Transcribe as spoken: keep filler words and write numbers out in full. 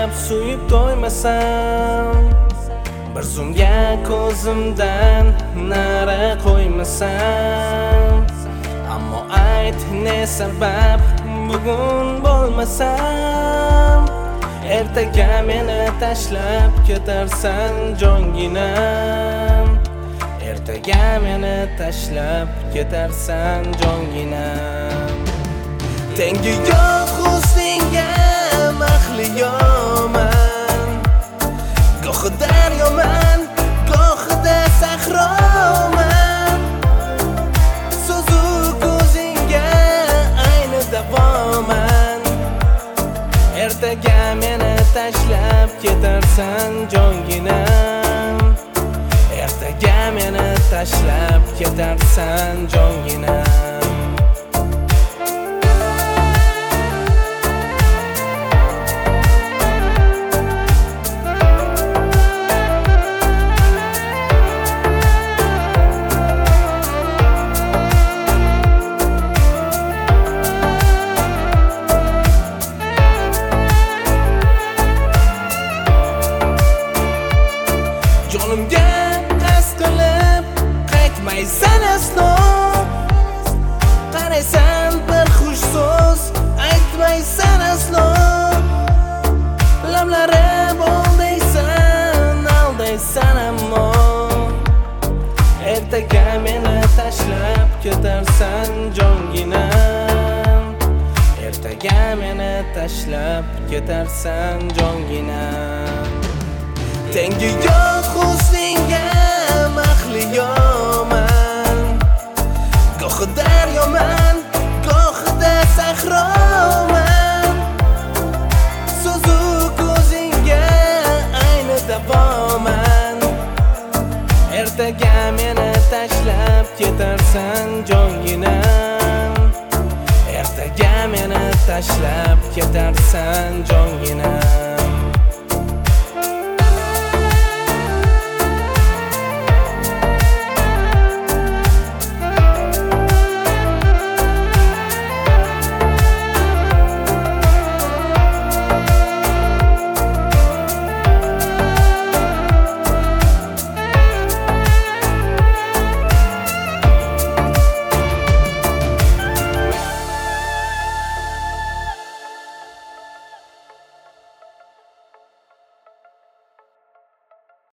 tashlab suyib to'ymasam, bir zumga ko'zimdan nari qo'ymasam. Ammo ayt ne sabab bugun bo'lmasam, ertaga meni tashlab ketarsan jonginam. Ertaga meni tashlab ketarsan jonginam. Tengi yo'q husningga mahliyoman, gohi daryoman, gohida sahroman. So'zu ko'zingga ayni davoman, ertaga meni tashlab ketarsan jonginam. Ertaga meni tashlab ketarsan jonginam. Jonimga qasd qilib qaytmaysan aslo, qaraysan bir xush so'z aytmaysan aslo. Lablarim oldaysan, aldaysan ammo, ertaga meni tashlab ketarsan jonginam. Ertaga meni tashlab ketarsan jonginam. Tengi yo'q husningga mahliyoman, gohi daryoman, gohida sahroman. So'zu ko'zingga ayni davoman, ertaga meni tashlab ketarsan jonginam. Ertaga meni tashlab ketarsan jonginam.